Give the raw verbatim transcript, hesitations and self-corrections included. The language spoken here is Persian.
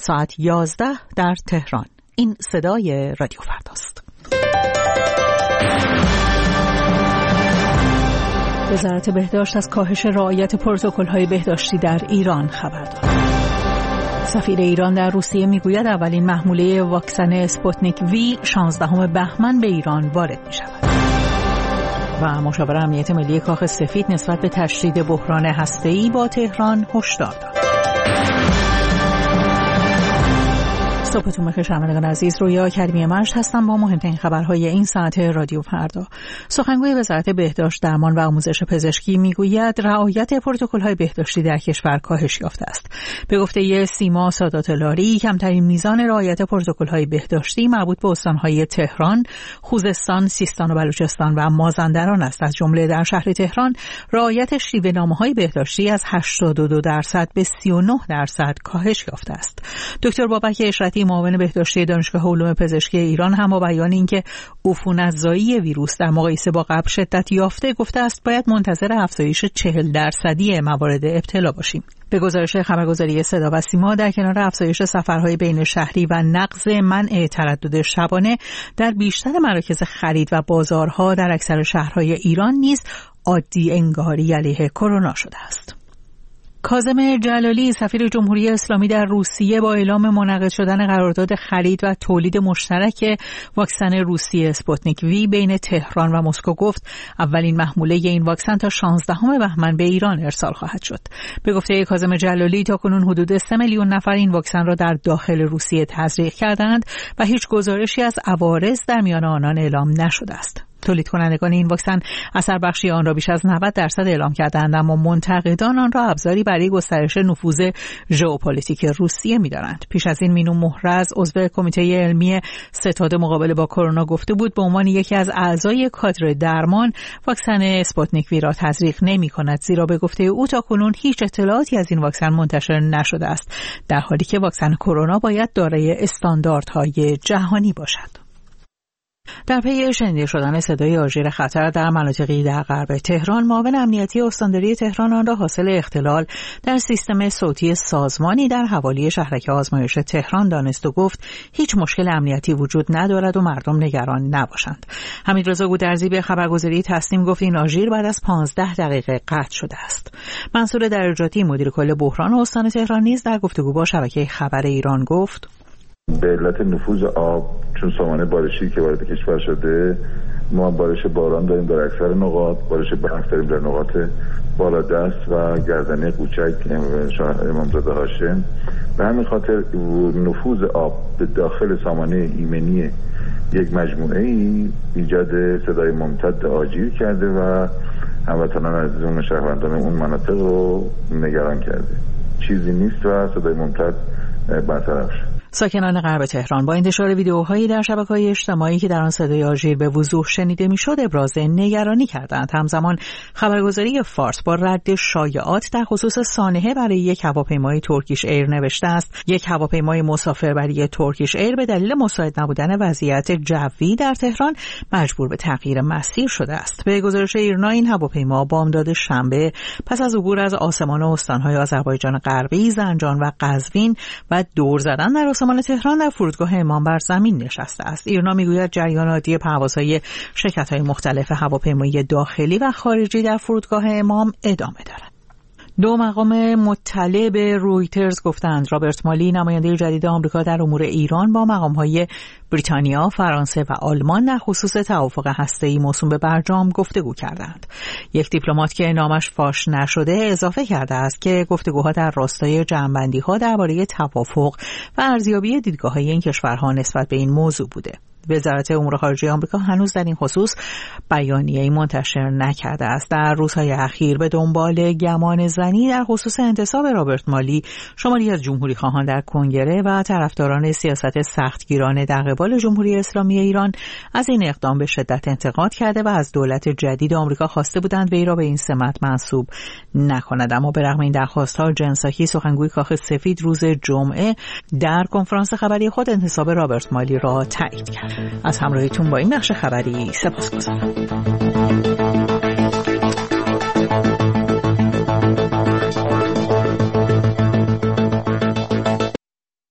ساعت یازده در تهران. این صدای رادیو فرداست. وزارت بهداشت از کاهش رعایت پروتکل‌های بهداشتی در ایران خبر داد. سفیر ایران در روسیه میگوید اولین محموله واکسن اسپوتنیک وی شانزدهم بهمن به ایران وارد می شود. و مشاور امنیت ملی کاخ سفید نسبت به تشدید بحران هسته‌ای با تهران هشدار داد. صبحتون بخیر شنوندگان عزیز، رویا کریمی مشت هستم با مهمترین خبرهای این ساعت رادیو فردا. سخنگوی وزارت بهداشت، درمان و آموزش پزشکی میگوید رعایت پروتکل‌های بهداشتی در کشور کاهش یافته است. به گفته سیما سادات لاری، کمترین میزان رعایت پروتکل‌های بهداشتی مربوط به استان‌های تهران، خوزستان، سیستان و بلوچستان و مازندران است. از جمله در شهر تهران رعایت شیوه‌نامه‌های بهداشتی از هشتاد و دو درصد به سی و نه درصد کاهش یافته است. دکتر بابک اشرتی، معاون بهداشتی دانشگاه علوم پزشکی ایران، هم با بیان اینکه عفونت‌زایی ویروس در مقایسه با قبل شدت یافته، گفته است باید منتظر افزایش چهل درصدی موارد ابتلا باشیم. به گزارش خبرگزاری صدا و سیما، در کنار افزایش سفرهای بین شهری و نقض منع تردد شبانه در بیشتر مراکز خرید و بازارها در اکثر شهرهای ایران نیز عادی انگاری علیه کرونا شده است. کاظم جلالی، سفیر جمهوری اسلامی در روسیه، با اعلام منعقد شدن قرارداد خرید و تولید مشترک واکسن روسی اسپوتنیک وی بین تهران و مسکو گفت اولین محموله این واکسن تا شانزدهم بهمن به ایران ارسال خواهد شد. به گفته کاظم جلالی، تاکنون حدود سه میلیون نفر این واکسن را در داخل روسیه تزریق کردند و هیچ گزارشی از عوارض در میان آنان اعلام نشده است. تولید کنندگان این واکسن اثر بخشی آن را بیش از نود درصد اعلام کردند، اما منتقدان آن را ابزاری برای گسترش نفوذ ژئوپلیتیک روسیه می‌دانند. پیش از این مینو محرز، عضو کمیته علمی ستاد مقابله با کرونا، گفته بود به عنوان یکی از اعضای کادر درمان واکسن اسپوتنیک وی را تزریق نمی‌کند، زیرا به گفته او تاکنون هیچ اطلاعاتی از این واکسن منتشر نشده است، در حالی که واکسن کرونا باید دارای استانداردهای جهانی باشد. در پی شنیده شدن صدای آژیر خطر در مناطقی در غرب تهران، معاون امنیتی استانداری تهران آن را حاصل اختلال در سیستم صوتی سازمانی در حوالی شهرک آزمایش تهران دانست و گفت هیچ مشکل امنیتی وجود ندارد و مردم نگران نباشند. حمیدرضا گودرزی به خبرگزاری تسنیم گفت این آژیر بعد از پانزده دقیقه قطع شده است. منصور درجاتی، مدیر کل بحران استان تهران، نیز در گفتگو با شبکه خبر ایران گفت به علت نفوذ آب، چون سامانه بارشی که وارد کشور شده، ما بارش باران داریم در اکثر نقاط، بارش برف داریم در نقاط بالادست و گردنه کوچک امامزاده هاشم. به همین خاطر نفوذ آب به داخل سامانه ایمنی یک مجموعه ای ایجاد صدای ممتد آجیل کرده و هموطنان عزیزمون و شهروندان اون مناطق رو نگران کرده. چیزی نیست و صدای ممتد برطرف شد. ساکنان غرب تهران با انتشار ویدیوهایی در شبکه‌های اجتماعی که در آن صدای آژیر به وضوح شنیده می‌شد ابراز نگرانی کردند. همزمان خبرگزاری فارس با رد شایعات در خصوص سانحه برای یک هواپیمای ترکیش ایر نوشته است یک هواپیمای مسافربری ترکیش ایر به دلیل مساعد نبودن وضعیت جوی در تهران مجبور به تغییر مسیر شده است. به گزارش ایرنا، این هواپیما بامداد شنبه پس از عبور از آسمان استان‌های آذربایجان غربی، زنجان و قزوین و دور زدن در آسمان تهران در فرودگاه امام بر زمین نشسته است. ایرنا میگوید جریان عادی پروازهای شرکت‌های مختلف هواپیمایی داخلی و خارجی در فرودگاه امام ادامه دارد. دو مقام مطلع به رویترز گفتند رابرت مالی، نماینده جدید آمریکا در امور ایران، با مقام‌های بریتانیا، فرانسه و آلمان در خصوص توافق هسته‌ای موسوم به برجام گفتگو کردند. یک دیپلمات که نامش فاش نشده اضافه کرده است که گفتگوها در راستای جمع‌بندی‌ها درباره توافق و ارزیابی دیدگاه‌های این کشورها نسبت به این موضوع بوده. وزارت امور خارجه آمریکا هنوز در این خصوص بیانیه‌ای منتشر نکرده است. در روزهای اخیر به دنبال گمان زنی در خصوص انتصاب رابرت مالی، شماری از جمهوری خواهان در کنگره و طرفداران سیاست سختگیرانه در قبال جمهوری اسلامی ایران از این اقدام به شدت انتقاد کرده و از دولت جدید آمریکا خواسته بودند وی را به این سمت منصوب نکند. اما به رغم این درخواست‌ها، جن ساکی، سخنگوی کاخ سفید، روز جمعه در کنفرانس خبری خود انتصاب رابرت مالی را تایید کرد. از همراهیتون با این بخش خبری سپاسگزارم.